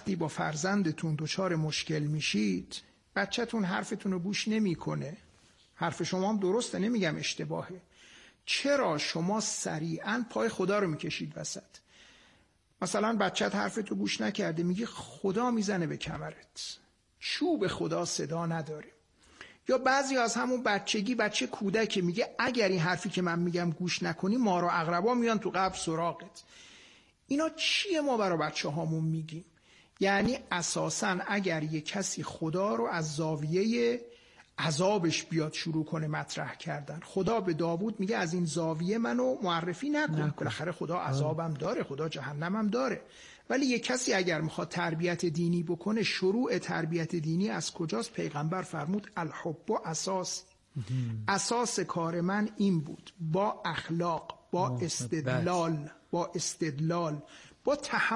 وقتی با فرزندتون دچار مشکل میشید، بچه‌تون حرفتون رو گوش نمیکنه. حرف شما هم درسته، نمیگم اشتباهه. چرا شما سریعاً پای خدا رو میکشید وسط؟ مثلا بچه‌ت حرفتو گوش نکرده، میگی خدا میزنه به کمرت. چوب خدا صدا نداره. یا بعضی از همون بچگی، بچه کودک میگه اگر این حرفی که من میگم گوش نکنی مار و عقربا میان تو قبر سراغت. اینا چیه ما برای بچه هامون میگیم؟ یعنی اساساً اگر یک کسی خدا رو از زاویه عذابش بیاد شروع کنه مطرح کردن، خدا به داوود میگه از این زاویه منو معرفی نکن. بالاخره خدا عذابم داره، خدا جهنمم داره. ولی یک کسی اگر میخواد تربیت دینی بکنه، شروع تربیت دینی از کجاست؟ پیغمبر فرمود الحب اساس. اساس کار من این بود، با اخلاق، با استدلال، با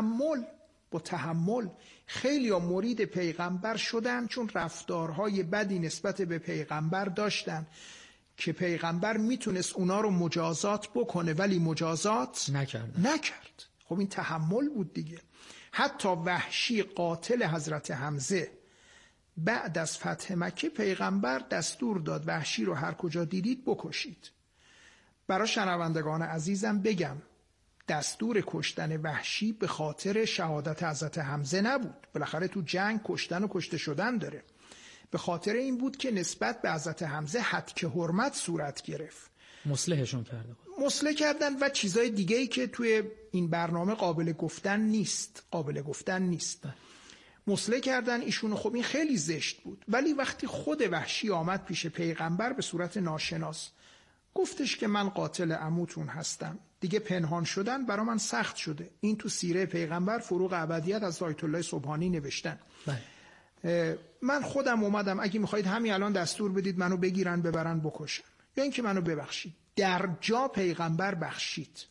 تحمل. خیلی ها مرید پیغمبر شدن چون رفتارهای بدی نسبت به پیغمبر داشتن که پیغمبر میتونست اونا رو مجازات بکنه ولی مجازات نکرد. خب این تحمل بود دیگه. حتی وحشی قاتل حضرت حمزه بعد از فتح مکه پیغمبر دستور داد وحشی رو هر کجا دیدید بکشید. برای شنوندگان عزیزم بگم دستور کشتن وحشی به خاطر شهادت حضرت حمزه نبود. بالاخره تو جنگ کشتن و کشته شدن داره. به خاطر این بود که نسبت به حضرت حمزه حد حرمت صورت گرفت. مصلحشون کرده بود. مصلح کردن و چیزای دیگه‌ای که توی این برنامه قابل گفتن نیست. مصلح کردن ایشونو. خب این خیلی زشت بود. ولی وقتی خود وحشی آمد پیش پیغمبر به صورت ناشناس، گفتش که من قاتل عموتون هستم، دیگه پنهان شدن برا من سخت شده. این تو سیره پیغمبر فروغ ابدیت از آیت الله سبحانی نوشتن. من خودم اومدم، اگه میخواید همین الان دستور بدید منو بگیرن ببرن بکشن، یا اینکه منو ببخشید. در جا پیغمبر بخشید.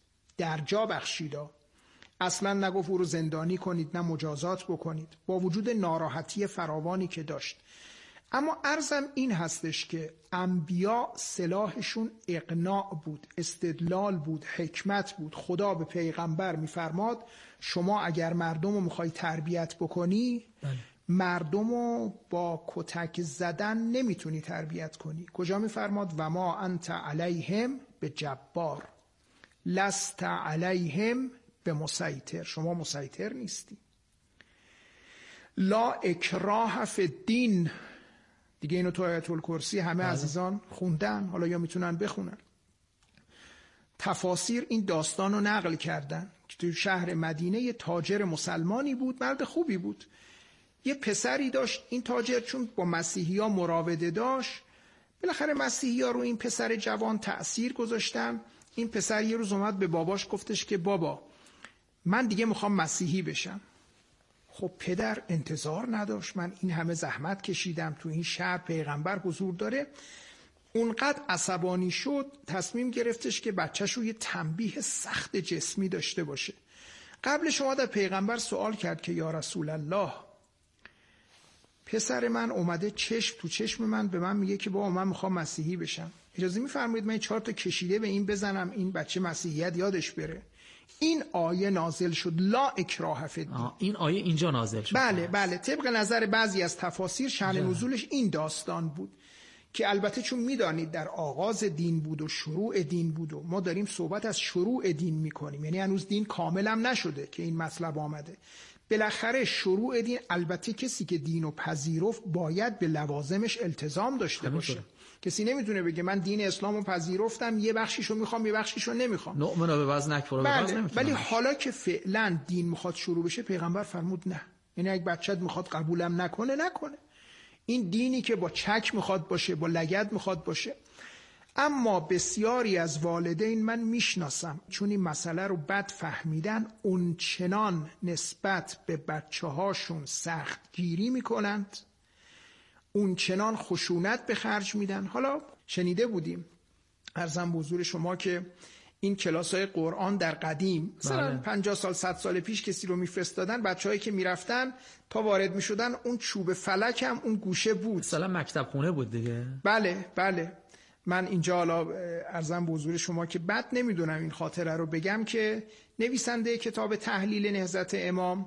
اصلا نگفت او رو زندانی کنید، نه مجازات بکنید، با وجود ناراحتی فراوانی که داشت. اما عرضم این هستش که انبیا سلاحشون اقناع بود، استدلال بود، حکمت بود. خدا به پیغمبر میفرماد شما اگر مردم رو میخوای تربیت بکنی، مردم رو با کتک زدن نمیتونی تربیت کنی. کجا میفرماد؟ و ما انت علیهم به جبار لست علیهم به مسیطر. شما مسیطر نیستی. لا اکراه فی الدین. دیگه اینو تو آیت الکرسی همه عزیزان خوندن، حالا یا میتونن بخونن. تفاسیر این داستان رو نقل کردن که تو شهر مدینه یه تاجر مسلمانی بود، مرد خوبی بود. یه پسری داشت. این تاجر چون با مسیحی ها مراوده داشت، بالاخره مسیحی ها رو این پسر جوان تأثیر گذاشتن. این پسر یه روز اومد به باباش گفتش که بابا من دیگه میخوام مسیحی بشم. خب پدر انتظار نداشت، من این همه زحمت کشیدم، تو این شهر پیغمبر حضور داره. اونقدر عصبانی شد تصمیم گرفتش که بچه‌ش رو یه تنبیه سخت جسمی داشته باشه. قبل شما در پیغمبر سوال کرد که یا رسول الله، پسر من اومده چشم تو چشم من به من میگه که بابا من میخوام مسیحی بشم، اجازه میفرمایید من 4 تا کشیده به این بزنم این بچه مسیحیت یادش بره. این آیه نازل شد لا اکراه فی الدین. این آیه اینجا نازل شد. بله طبق نظر بعضی از تفاسیر شأن نزولش این داستان بود که البته چون میدانید در آغاز دین بود و شروع دین بود و ما داریم صحبت از شروع دین میکنیم، یعنی هنوز دین کامل هم نشده که این مطلب آمده. بالاخره شروع دین، البته کسی که دینو پذیرفت باید به لوازمش التزام داشته باشه. کسی نمیتونه بگه من دین اسلامو پذیرفتم یه بخشیشو میخوام یه بخشیشو نمیخوام. نؤمن به بعض نکفر به بعض نمیتونه. ولی حالا که فعلا دین میخواد شروع بشه، پیغمبر فرمود نه. یعنی اگه بچت میخواد قبولم نکنه. این دینی که با چک میخواد باشه، با لگد میخواد باشه. اما بسیاری از والدین من میشناسم چون این مسئله رو بد فهمیدن، اون چنان نسبت به بچه هاشون سخت گیری میکنند، اون چنان خشونت به خرج میدن. حالا شنیده بودیم عرضم به حضور شما که این کلاس‌های قرآن در قدیم مثلا 50 سال 100 سال پیش کسی رو میفرستادن، بچه‌هایی که میرفتن تا وارد میشدن اون چوب فلک هم اون گوشه بود، مثلا مکتب خونه بود دیگه. بله. من اینجا حالا عرضم به حضور شما که بد نمیدونم این خاطره رو بگم که نویسنده کتاب تحلیل نهضت امام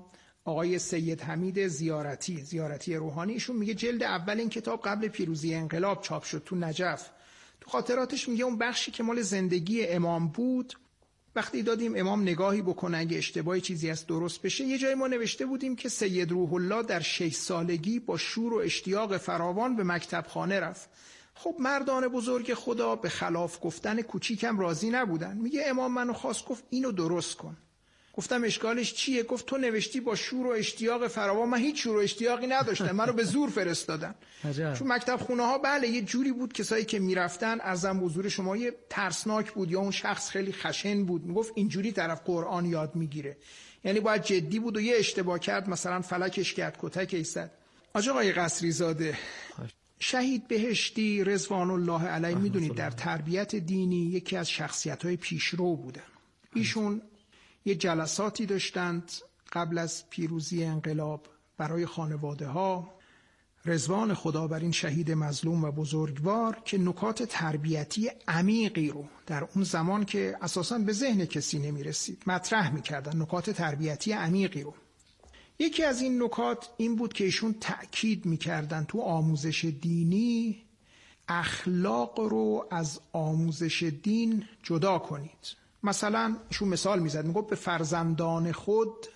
آقای سید حمید زیارتی روحانی، ایشون میگه جلد اول این کتاب قبل پیروزی انقلاب چاپ شد تو نجف. تو خاطراتش میگه اون بخشی که مال زندگی امام بود، وقتی دادیم امام نگاهی بکنه اگه اشتباهی چیزی از درست بشه، یه جای ما نوشته بودیم که سید روح الله در 6 سالگی با شور و اشتیاق فراوان به مکتب خانه رفت. خب مردان بزرگ خدا به خلاف گفتن کوچیکم راضی نبودن. میگه امام منو خواست گفت اینو درست کن. گفتم اشکالش چیه؟ گفت تو نوشتی با شور و اشتیاق فراوان، من هیچ شور و اشتیاقی نداشتم، منو به زور فرستادن. چون مکتب خونه ها بله یه جوری بود کسایی که میرفتن، ارزم حضور شما، یه ترسناک بود یا اون شخص خیلی خشن بود میگفت اینجوری طرف قرآن یاد میگیره، یعنی باید جدی بود و یه اشتباه کرد مثلا فلکش کرد، کتک ایستاد. آقای قصری زاده شهید بهشتی رضوان الله علیه میدونید در تربیت دینی یکی از شخصیت‌های پیشرو بودن. ایشون یه جلساتی داشتند قبل از پیروزی انقلاب برای خانواده ها، رضوان خدا بر این شهید مظلوم و بزرگوار، که نکات تربیتی عمیقی رو در اون زمان که اساساً به ذهن کسی نمی رسید مطرح می کردن، نکات تربیتی عمیقی رو. یکی از این نکات این بود که ایشون تأکید می کردن تو آموزش دینی اخلاق رو از آموزش دین جدا کنید. مثلا ایشون مثال میزد، میگفت به فرزندان خود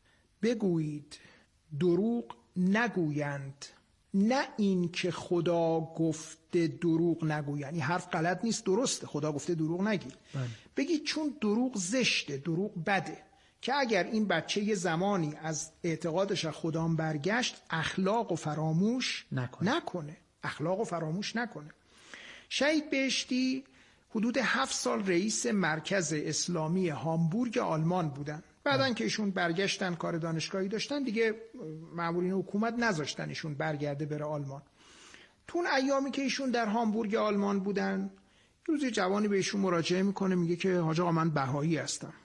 بگویید دروغ نگویند، نه این که خدا گفته دروغ نگویند. این حرف غلط نیست، درسته، خدا گفته دروغ نگید. بگید چون دروغ زشته، دروغ بده، که اگر این بچه یه زمانی از اعتقادش از خدا برگشت اخلاق و فراموش نکنه. اخلاق و فراموش نکنه. شهید بهشتی حدود 7 سال رئیس مرکز اسلامی هامبورگ آلمان بودن. بعدن که ایشون برگشتن کار دانشگاهی داشتن دیگه مامورین حکومت نذاشتن ایشون برگرده بره آلمان. تو اون ایامی که ایشون در هامبورگ آلمان بودن، روزی جوانی به ایشون مراجعه میکنه، میگه که حاج آقا من بهایی هستم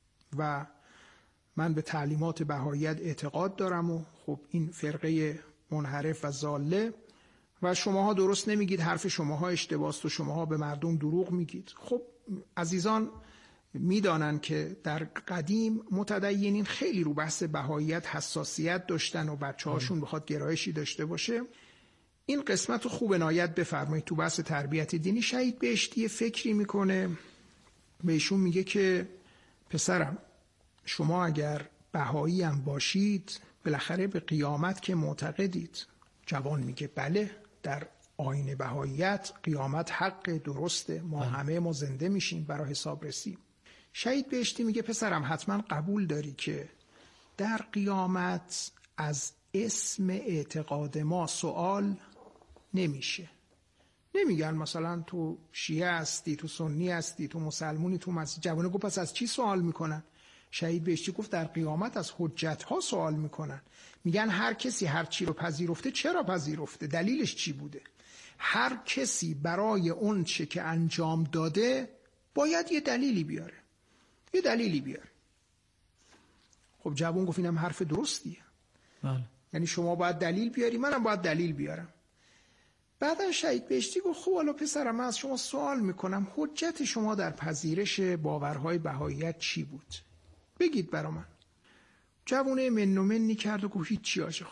و من به تعلیمات بهاییت اعتقاد دارم و خب این فرقه منحرف و ضاله و شماها درست نمیگید، حرف شماها اشتباهست و شماها به مردم دروغ میگید. خب عزیزان میدانن که در قدیم متدینین خیلی رو بحث بهاییت حساسیت داشتن و بچه‌هاشون بخواد گرایشی داشته باشه. این قسمت رو خوب عنایت بفرمایید. تو بحث تربیت دینی شهید بهشتی فکری میکنه، بهشون میگه که پسرم شما اگر بهایی هم باشید بالاخره به قیامت که معتقدید. جوان میگه بله، در آیین بهاییت قیامت حق، درسته، ما همه ما زنده میشیم برای حساب رسی. شهید بهشتی میگه پسرم حتما قبول داری که در قیامت از اسم اعتقاد ما سوال نمیشه. نمیگن مثلا تو شیعه هستی، تو سنی هستی، تو مسلمونی، تو مسیحی. جوانه گفت پس از چی سوال میکنن؟ شهید بهشتی گفت در قیامت از حجت ها سوال میکنن. میگن هر کسی هر چی رو پذیرفته چرا پذیرفته، دلیلش چی بوده. هر کسی برای اون چه که انجام داده باید یه دلیلی بیاره، یه دلیلی بیاره. خب جوان گفت اینم حرف درستیه. بله. یعنی شما باید دلیل بیاری، منم باید دلیل بیارم. بعدن شهید بهشتی گفت خب حالا پسرم من از شما سوال میکنم، حجت شما در پذیرش باورهای بهاییت چی بود؟ بگید برا من. جوونه منی کرد و گفت هیچی آقا،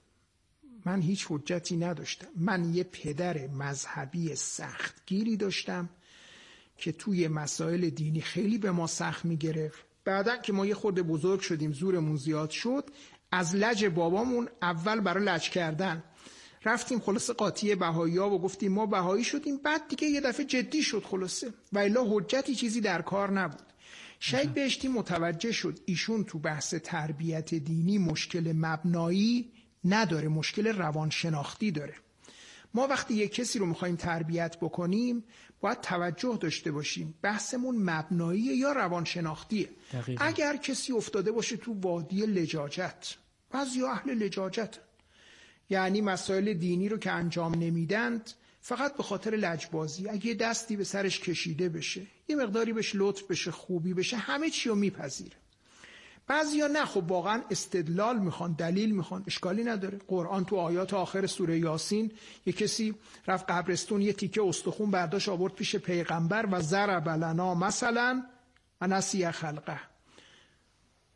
من هیچ حجتی نداشتم. من یه پدر مذهبی سختگیری داشتم که توی مسائل دینی خیلی به ما سخت میگرفت. بعدن که ما یه خورده بزرگ شدیم، زورمون زیاد شد، از لج بابامون اول برای لج کردن رفتیم خلاصه قاطی بهایی‌ها و گفتیم ما بهایی شدیم. بعد دیگه یه دفعه جدی شد خلاصه، و الا حجتی چیزی در کار نبود. شهید بهشتی متوجه شد ایشون تو بحث تربیت دینی مشکل مبنایی نداره، مشکل روانشناختی داره. ما وقتی یک کسی رو میخوایم تربیت بکنیم باید توجه داشته باشیم بحثمون مبنایی یا روانشناختیه. اگر کسی افتاده باشه تو وادی لجاجت، بعضی اهل لجاجت، یعنی مسائل دینی رو که انجام نمیدند فقط به خاطر لجبازی، اگه دستی به سرش کشیده بشه، یه مقداری بهش لطف بشه، خوبی بشه، همه چی رو میپذیره. بعضیا نه، خب واقعا استدلال میخوان، دلیل میخوان، اشکالی نداره. قرآن تو آیات آخر سوره یاسین یه کسی رفت قبرستون یه تیکه استخون برداشت آورد پیش پیغمبر و ضرب لنا مثلا و نسی خلقه.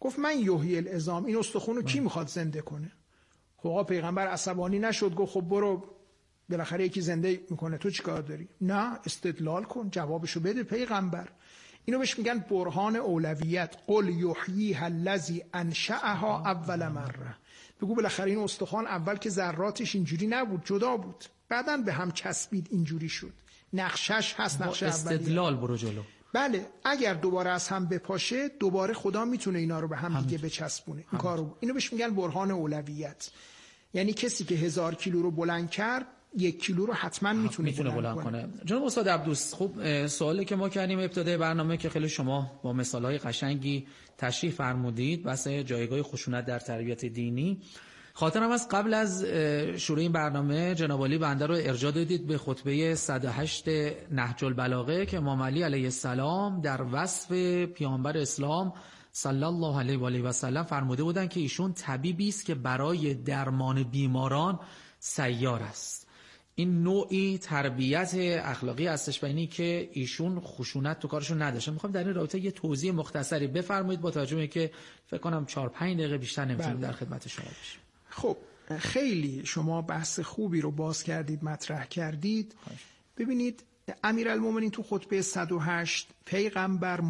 گفت من یحیی العظام، این استخون رو کی میخواد زنده کنه؟ خب آقا پیغمبر عصبانی نشد، گفت خب برو بالاخره یکی زنده میکنه، تو چیکار داری؟ نه، استدلال کن، جوابشو بده پیغمبر. اینو بهش میگن برهان اولویت. قل یحییها الذی انشأها اول مره. بگو بالاخره این استخوان اول که ذراتش اینجوری نبود، جدا بود، بعداً به هم چسبید اینجوری شد. نقشش هست، نقش اولیه. استدلال برو جلو. بله، اگر دوباره از هم بپاشه، دوباره خدا میتونه اینا رو به هم دیگه بچسبونه. این کارو، اینو بهش میگن برهان اولویت. یعنی کسی که 1000 کیلو رو بلند کرد، 1 کیلو رو حتما میتونه بلند کنه. جناب استاد عبدوس، خب سوالی که ما کردیم ابتدای برنامه که خیلی شما با مثالهای قشنگی تشریح فرمودید، بحث جایگاه خشونت در تربیت دینی. خاطرم از قبل از شروع این برنامه جناب عالی بنده رو ارجاع دادید به خطبه 108 نهج البلاغه که امام علی علیه السلام در وصف پیامبر اسلام صلی الله علیه و آله و سلم فرموده بودند که ایشون طبیبی است که برای درمان بیماران سیار است. این نوعی تربیت اخلاقی هستش و اینی که ایشون خشونت تو کارشون نداشتن. میخوام در این رابطه یه توضیح مختصری بفرمایید با توجه به که فکر کنم 4-5 دقیقه بیشتر نمیتونیم در خدمت شما باشیم. خب خیلی شما بحث خوبی رو باز کردید، مطرح کردید. ببینید امیرالمومنین تو خطبه 108 پیغمبر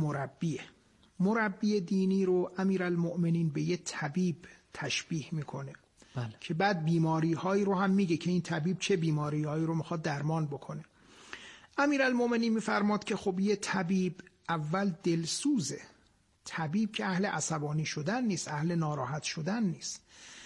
مربی دینی رو امیرالمومنین به یه طبیب تشبیه میکنه. بله. که بعد بیماری هایی رو هم میگه که این طبیب چه بیماری هایی رو میخواد درمان بکنه. امیرالمومنین میفرماد که خب یه طبیب اول دلسوزه. طبیب که اهل عصبانی شدن نیست، اهل ناراحت شدن نیست.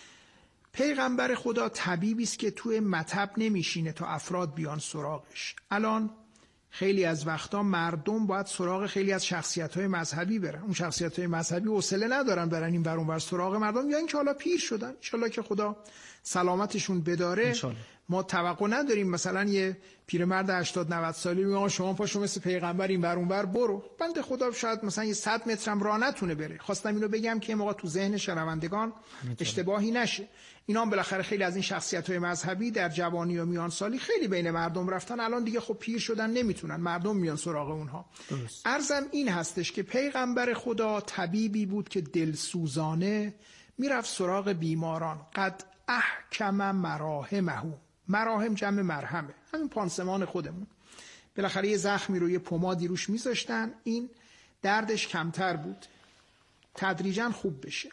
پیغمبر خدا طبیبی است که توی مطب نمیشینه تا افراد بیان سراغش. الان خیلی از وقتا مردم باید سراغ خیلی از شخصیت‌های مذهبی برن. اون شخصیت‌های مذهبی حوصله ندارن برن این ور اون ور سراغ مردم، یا اینکه حالا پیر شدن، ان شاءالله که خدا سلامتشون بداره. ما توقع نداریم مثلا یه پیرمرد 80-90 سالی میگه شما پاشو مثل پیغمبر این ور اون ور برو. بنده خدا شاید مثلا یه 100 متر هم راه نتونه بره. خواستم اینو بگم که موقع تو ذهن شنوندگان اشتباهی نشه. اینا هم بالاخره خیلی از این شخصیت‌های مذهبی در جوانی و میان سالی خیلی بین مردم رفتن، الان دیگه خب پیر شدن نمیتونن، مردم میان سراغ اونها. عرضم این هستش که پیغمبر خدا طبیبی بود که دلسوزانه میرفت سراغ بیماران. قد احکم مراهمه. مراهم جمع مرهمه، همین پانسمان خودمون. بالاخره یه زخمی رو یه پمادی روش میذاشتن، این دردش کمتر بود، تدریجا خوب بشه.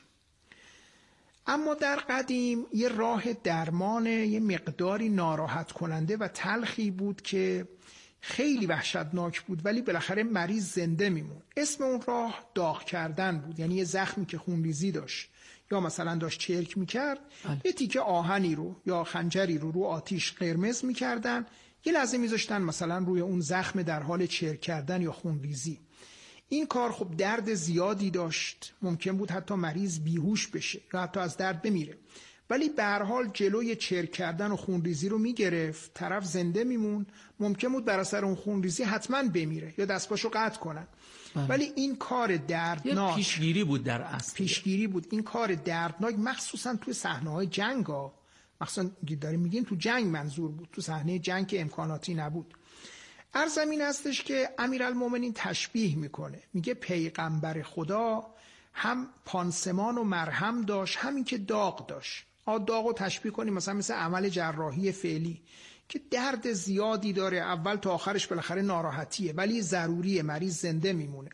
اما در قدیم یه راه درمان یه مقداری ناراحت کننده و تلخی بود که خیلی وحشتناک بود، ولی بالاخره مریض زنده میمون. اسم اون راه داغ کردن بود. یعنی یه زخمی که خونریزی داشت یا مثلا داشت چرک میکرد، یه تیکه آهنی رو یا خنجری رو آتیش قرمز میکردن، یه لحظه میذاشتن مثلا روی اون زخم در حال چرک کردن یا خونریزی. این کار خب درد زیادی داشت، ممکن بود حتی مریض بیهوش بشه یا حتی از درد بمیره، ولی به هر حال جلوی چرک کردن و خونریزی رو میگرفت، طرف زنده میمون. ممکن بود بر اثر اون خونریزی حتما بمیره یا دستپاشو قطع کنن. ولی این کار دردناک پیشگیری بود، در اصل پیشگیری بود. این کار دردناک مخصوصا توی صحنه‌های جنگا، مخصوصا داریم میگیم تو جنگ منظور بود، تو صحنه جنگ که امکاناتی نبود. عرضم این هستش که امیرالمومنین تشبیه میکنه، میگه پیغمبر خدا هم پانسمان و مرهم داشت، همین که داغ داشت. داغو تشبیه کنیم مثلا مثل عمل جراحی فعلی که درد زیادی داره، اول تا آخرش بالاخره ناراحتیه ولی ضروریه، مریض زنده میمونه.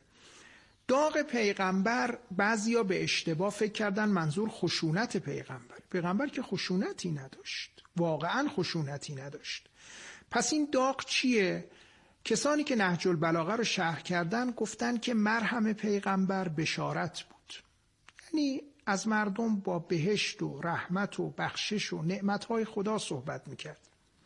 داغ پیغمبر بعضیا به اشتباه فکر کردن منظور خشونت پیغمبر که خشونتی نداشت، واقعا خشونتی نداشت. پس این داغ چیه؟ کسانی که نهج البلاغه رو شرح کردن گفتن که مرهم پیغمبر بشارت بود، یعنی از مردم با بهشت و رحمت و بخشش و نعمتهای خدا صحبت میکرد.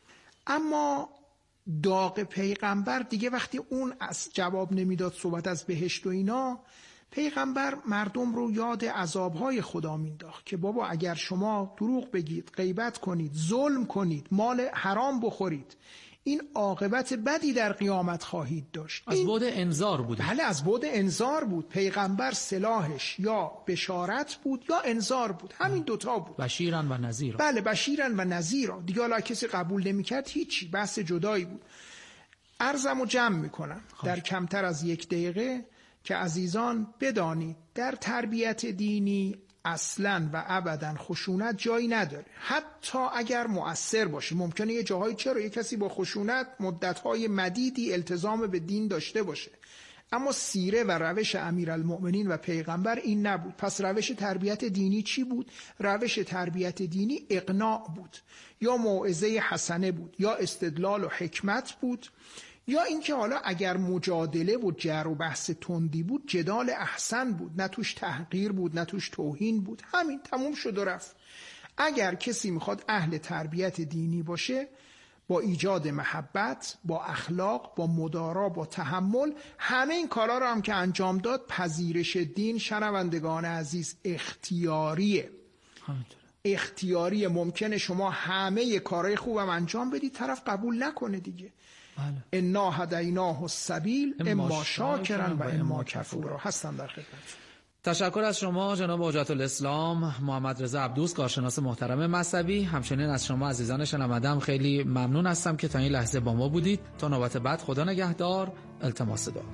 اما داغ پیغمبر دیگه وقتی اون از جواب نمیداد، صحبت از بهشت و اینا، پیغمبر مردم رو یاد عذابهای خدا مینداخت که بابا اگر شما دروغ بگید، غیبت کنید، ظلم کنید، مال حرام بخورید، این عاقبت بدی در قیامت خواهید داشت. از بعد انذار بود. بله، از بعد انذار بود. پیغمبر سلاحش یا بشارت بود یا انذار بود، همین دوتا بود. بشیرن و نذیرا. بله، بشیرن و نذیرا. دیگه حالا کسی قبول نمی‌کرد هیچی، بحث جدایی بود. عرضمو جمع میکنم در کمتر از 1 دقیقه که عزیزان بدانید در تربیت دینی اصلاً و ابداً خشونت جایی نداره، حتی اگر مؤثر باشه. ممکنه یه جاهای چرا یه کسی با خشونت مدت‌های مدیدی التزام به دین داشته باشه، اما سیره و روش امیرالمؤمنین و پیغمبر این نبود. پس روش تربیت دینی چی بود؟ روش تربیت دینی اقناع بود، یا موعظه حسنه بود، یا استدلال و حکمت بود، یا اینکه حالا اگر مجادله و جر و بحث تندی بود جدال احسن بود، نه توش تحقیر بود نه توش توهین بود. همین، تموم شد و رفت. اگر کسی میخواد اهل تربیت دینی باشه، با ایجاد محبت، با اخلاق، با مدارا، با تحمل، همه این کارا رو هم که انجام داد. پذیرش دین شنوندگان عزیز اختیاریه. اختیاریه. ممکنه شما همه کارهای خوبم انجام بدید، طرف قبول نکنه دیگه. انا هدیناه السبیل اما شاکرا و اما کفورا. هستم در خدمت. تشکر از شما جناب حجت الاسلام محمد رضا عبدوس، کارشناس محترم مذهبی. همچنین از شما عزیزان شنونده‌ام خیلی ممنون هستم که تا این لحظه با ما بودید. تا نوبت بعد، خدا نگهدار. التماس دعا.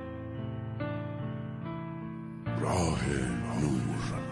راه نور.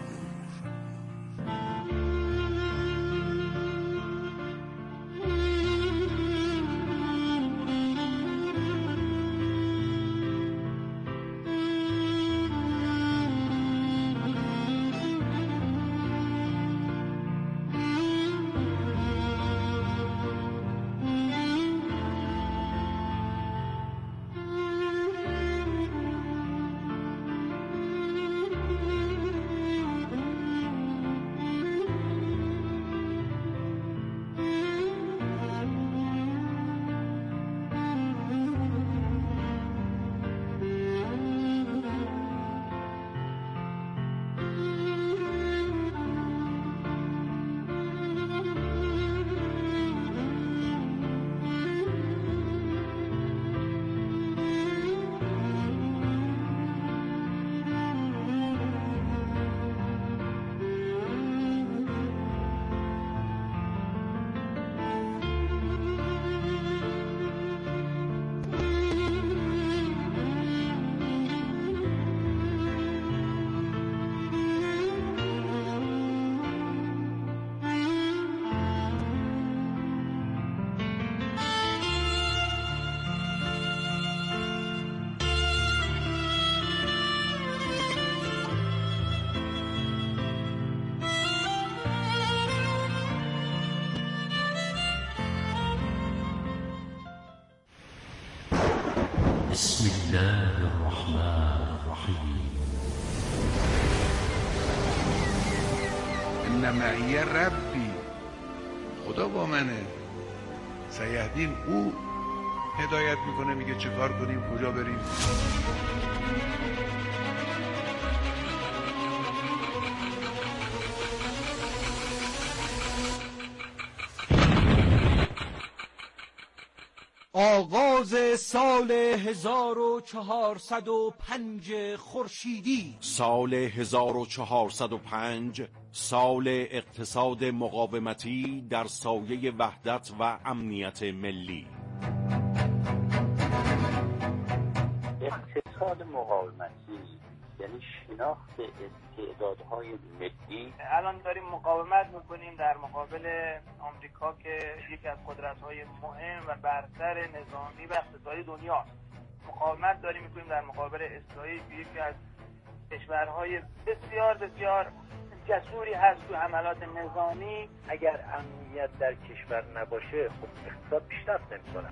بسم الله الرحمن الرحیم. ان معی ربی، خدا با منه. سیهدین، او هدایت میکنه، میگه چه کار کنیم، کجا بریم. آغاز سال 1405 خورشیدی، سال 1405 سال اقتصاد مقاومتی در سایه وحدت و امنیت ملی. اقتصاد مقاومتی یعنی شناخت استعدادهای ملی. الان داریم مقاومت میکنیم در مقابل آمریکا که یکی از قدرت‌های مهم و برتر نظامی و اقتصادی دنیاست. مقاومت داریم میکنیم در مقابل اسرائیل که یکی از کشورهای بسیار بسیار جسوری هست تو حملات نظامی. اگر امنیت در کشور نباشه خب اقتصاد پیشرفت نمیکنه.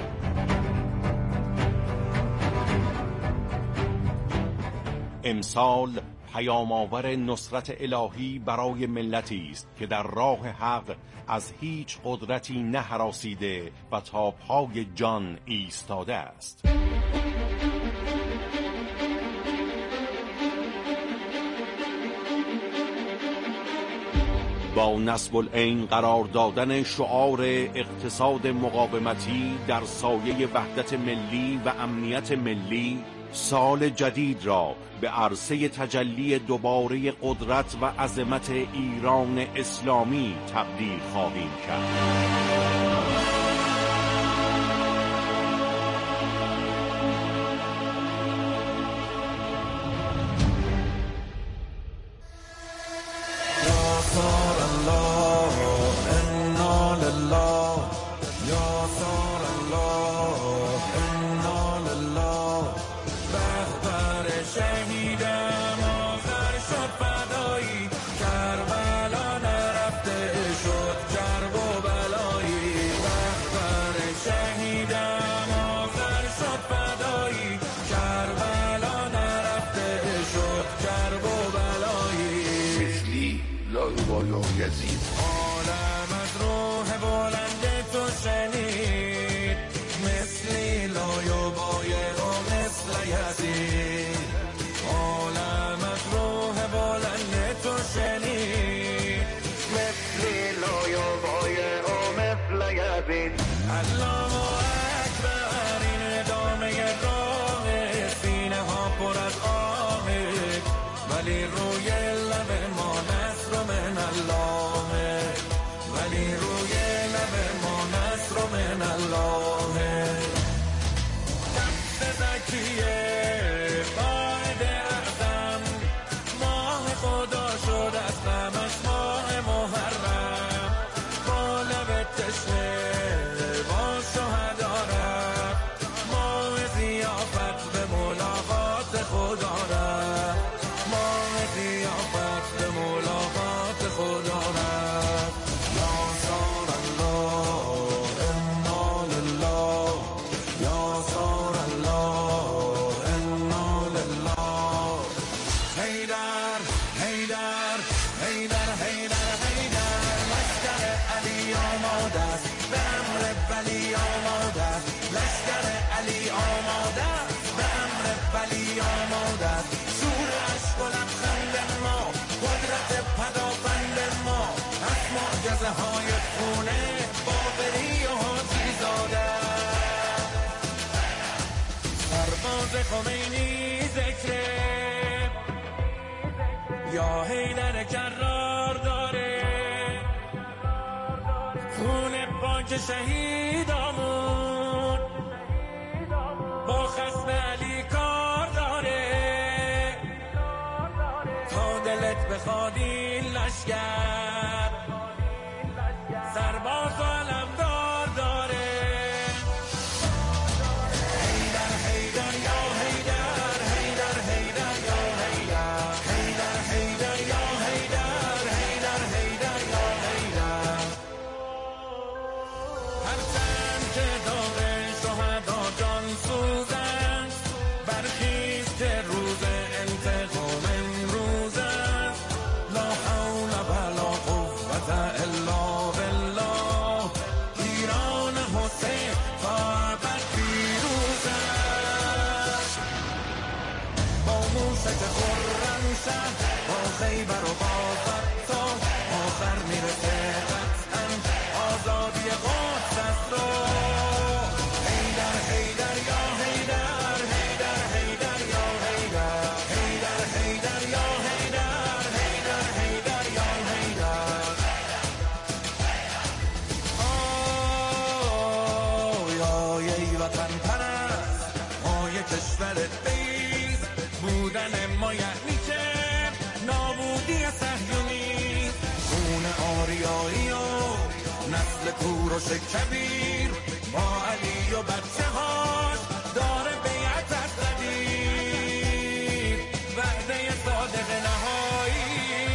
امسال پیام‌آور نصرت الهی برای ملتی است که در راه حق از هیچ قدرتی نهراسیده و تا پای جان ایستاده است. با نصب العین قرار دادن شعار اقتصاد مقاومتی در سایه وحدت ملی و امنیت ملی، سال جدید را به عرصه تجلی دوباره قدرت و عظمت ایران اسلامی تبدیل خواهیم کرد. یزید. عالم از روح بلند تو شنید، مثلی لایوبای و مثل یزید. عالم از روح بلند تو شنید، مثلی لایوبای و مثل یزید. الله اکبر، این ادامه راه، سینه ها پر از آهه، ولی روی لب ما نصر من الله، ولی روی لب ما نصر من الله. نفس زکیه قائد اعظم، ماه خدا شد از غمش ماه محرم، با لب تشنه با شهدا رفت، ماه ضیافت به ملاقات خدا رفت، ماه ضیافت به ملاقات خدا رفت. یا سار الله انا لله، یا سار الله انا لله. حیدر حیدر حیدر حیدر حیدر، لشکر علی آماده است، به امر ولی آماده است، لشکر علی آماده است، به امر ولی آماده است. شور عشق و لبخند ما، قدرت پدافند ما، از معجزه های خونه باقری و حاجی زاده. سرباز خمینی ذکره، یا حیدر کرار داره، خون پاک شهیدامون با خصم علی کار داره. تا دلت بخواد این لشکر، سرباز و علمدار داره. حیدر حیدر یا حیدر، حیدر حیدر یا حیدر، حیدر حیدر یا حیدر، حیدر حیدر یا حیدر. هرچند که داغ شهدا جان سوزند، برخیز که روز انتقام امروز است. لا حول ولا قوة الا بالله، ایران حسین تا ابد پیروز است. با موشک خرمشهر، با خیبر و با فتح، آخر میرسه قطعا آزادی قدس است. و حیدر حیدر یا حیدر، حیدر حیدر یا حیدر، حیدر حیدر یا حیدر، حیدر حیدر یا حیدر. آی ای وطن پرست، مای کشورت بیز، بودن ما یعنی که نابودی صهیونی. خون آریایی و نسل کوروش کبیر، با علی و بچه هاش داره بیعت از قدیر. وعده صادق نهایی،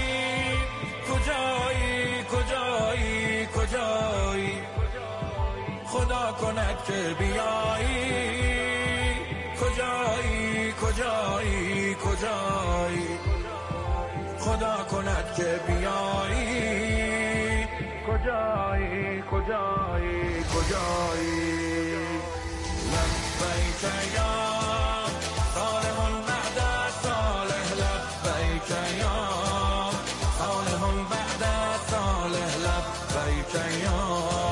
کجایی کجایی کجایی، خدا کند که بیایی. کجایی کجایی کجایی، خدا کند که بیایی. کجایی کجایی کجایی. لبیک یا صالح بعد صالح، لبیک یا صالح بعد صالح، لبیک یا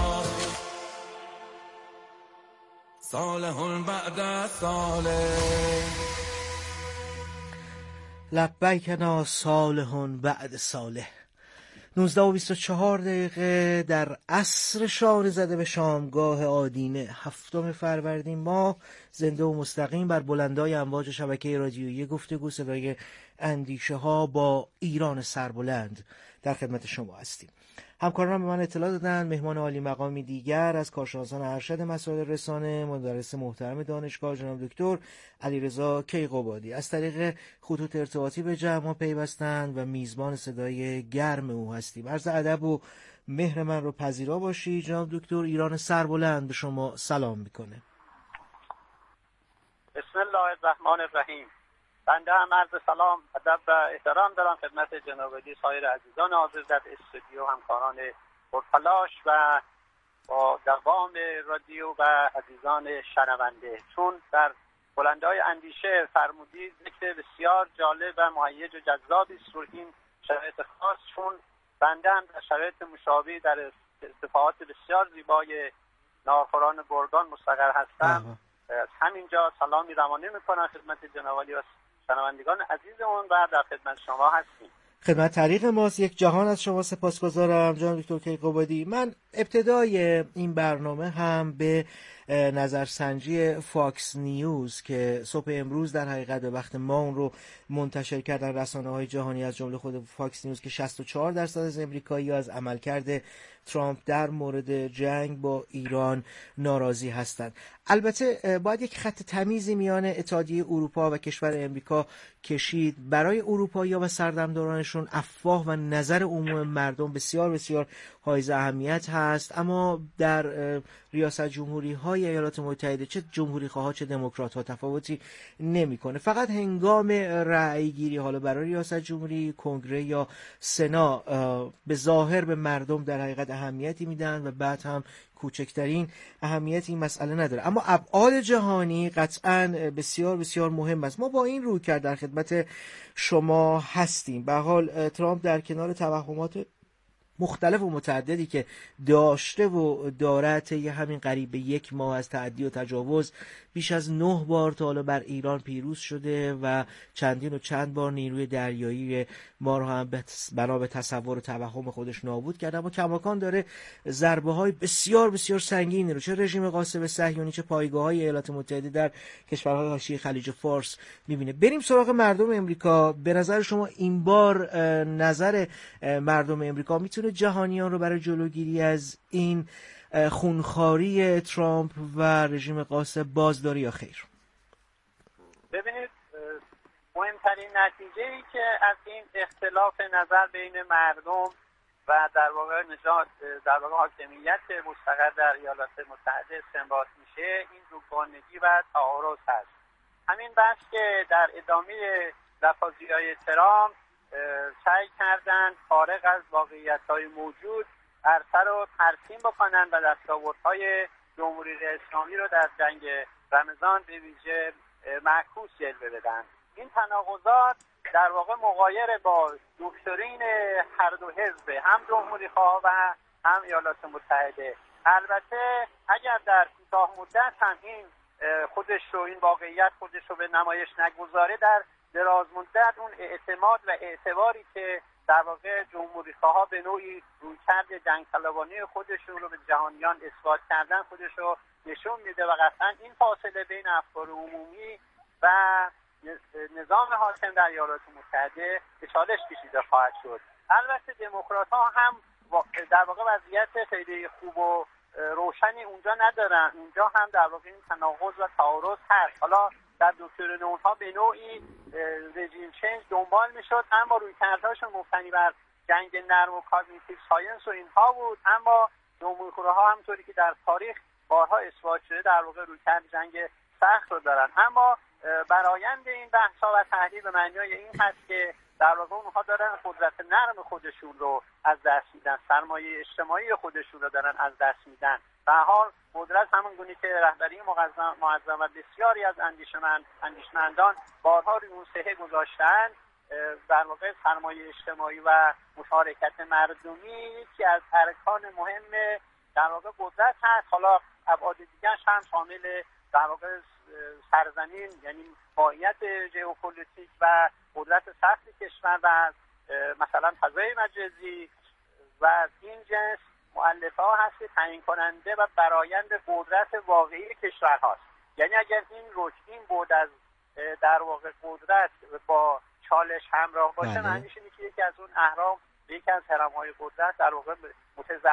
صالح بعد صالح. لبیکنا صالح بعد صالح. 19:24 در عصر شانه زده به شامگاه آدینه 7 فروردین ماه، زنده و مستقیم بر بلندای امواج شبکه رادیویی گفتگو صدای اندیشه ها با ایران سربلند در خدمت شما هستیم. همکاران به من اطلاع دادن مهمان عالی مقامی دیگر از کارشناسان ارشد مسائل رسانه، مدرس محترم دانشگاه جناب دکتر علیرضا کیقوبادی از طریق خطوط ارتباطی به جمع پیوستند و میزبان صدای گرم او هستیم. عرض ادب و مهر من رو پذیرا باشید. جناب دکتر، ایران سربلند به شما سلام میکنه. بسم الله الرحمن الرحیم. بنده هم عرض سلام، ادب و احترام دارم خدمت جناب عالی، سایر عزیزان حاضر در استودیو، همکاران پرتلاش و با دوام رادیو و عزیزان شنونده. چون در بلندهای اندیشه فرمودید ذکر بسیار جالب و مهیج و جذابی است رو این شرایط خاص، چون بنده هم در شرایط مشابه در اتفاقات بسیار زیبای ناخوران گرگان مستقر هستم. از همینجا سلامی روانه میکنم خدمت جناب عالی و شنوندگان عزیزمون و در خدمت شما هستیم. خدمت طریق ماست. یک جهان از شما سپاسگزارم جناب دکتر کیقوبادی. من ابتدای این برنامه هم به نظرسنجی فاکس نیوز که صبح امروز در حقیقت به وقت ما اون رو منتشر کردن رسانه‌های جهانی از جمله خود فاکس نیوز که 64% از امریکایی‌ها از عملکرد ترامپ در مورد جنگ با ایران ناراضی هستند. البته باید یک خط تمیزی میان اتحادیه اروپا و کشور امریکا کشید. برای اروپایی‌ها و سردمدارانشون افواه و نظر عموم مردم بسیار بسیار حائز اهمیت هست، اما در ریاست جمهوری‌های ایالات متحده چه جمهوری‌خواها چه دموکرات‌ها تفاوتی نمی‌کنه. فقط هنگام رأی‌گیری حالا برای ریاست جمهوری کنگره یا سنا به ظاهر به مردم در حقیقت اهمیتی میدن و بعد هم کوچکترین اهمیت این مسئله نداره، اما ابعاد جهانی قطعاً بسیار بسیار مهم است. ما با این رویکرد در خدمت شما هستیم. به هر حال ترامپ در کنار توهمات مختلف و متعددی که داشته و داره طی همین قریب به یک ماه از تعدی و تجاوز بیش از 9 بار تا حالا بر ایران پیروز شده و چندین و چند بار نیروی دریایی ما رو هم بنا به تصور و توهم خودش نابود کرده، اما کماکان داره ضربه های بسیار بسیار سنگینی رو چه رژیم غاصب صهیونی چه پایگاه‌های ایالات متحده در کشورهای حاشیه خلیج فارس می‌بینه. بریم سراغ مردم امریکا. به نظر شما این بار نظر مردم امریکا میتونه جهانیان رو برای جلوگیری از این خونخواری ترامپ و رژیم غاصب بازداری یا خیر؟ ببینید، مهمترین نتیجه‌ای که از این اختلاف نظر بین مردم و در واقع حاکمیت مستقر در ایالات متحده استنباط میشه این دوگانگی و تعارض هست. همین بحث که در ادامه لفاظی‌های ترامپ سعی کردند خارق از واقعیت‌های موجود عرصه رو ترسیم بکنن و دستاوردهای جمهوری اسلامی رو در جنگ رمضان به ویژه معکوس جلوه بدن. این تناقضات در واقع مغایر با دکترین هر دو حزب، هم جمهوری خواه و هم ایالات متحده. البته اگر در کوتاه مدت هم این این واقعیت خودش رو به نمایش نگذاره، در دراز مدت اون اعتماد و اعتباری که در واقع جمهوری خواها به نوعی رویکرد جنگ طلبانه خودشون رو به جهانیان اثبات کردن خودش رو نشون میده و قطعا این فاصله بین افکار عمومی و نظام حاکم در ایالات متحده به چالش کشیده خواهد شد. البته دموکرات ها هم در واقع وضعیت خیلی خوب و روشنی اونجا ندارن. اونجا هم در واقع این تناقض و تعارض هست. حالا در دکترین اونها به نوعی رژیم چنج دنبال میشد، اما رویکردهاشون مبتنی بر جنگ نرم و کاگنیتیو ساینس و اینها بود، اما جمهوری‌خواها همونطوری که در تاریخ بارها اثبات شده در واقع رویکرد جنگ سخت رو دارن. اما برآیند این بحث‌ها و تحلیل به معنای این هست که در واقع اونها دارن قدرت نرم خودشون رو از دست میدن، سرمایه اجتماعی خودشون رو دارن از دست میدن. به هر حال قدرت همون گونه که رهبری معظم و بسیاری از اندیشمندان بارها روی اون صحه گذاشتن، در واقع سرمایه اجتماعی و مشارکت مردمی یکی از ارکان مهم در واقع قدرت هست. حالا ابعاد دیگرش هم شامل در واقع سرزمین، یعنی ماهیت ژئوپلیتیک و قدرت سخت کشور و مثلا فضای مجازی و این جنس مؤلفه ها هست که تعیین کننده و برآیند قدرت واقعی کشور هاست. یعنی اگر این بود از در واقع قدرت با چالش همراه باشه، معنیش اینه که یکی از اون اهرام، یکی از هرم‌های قدرت در واقع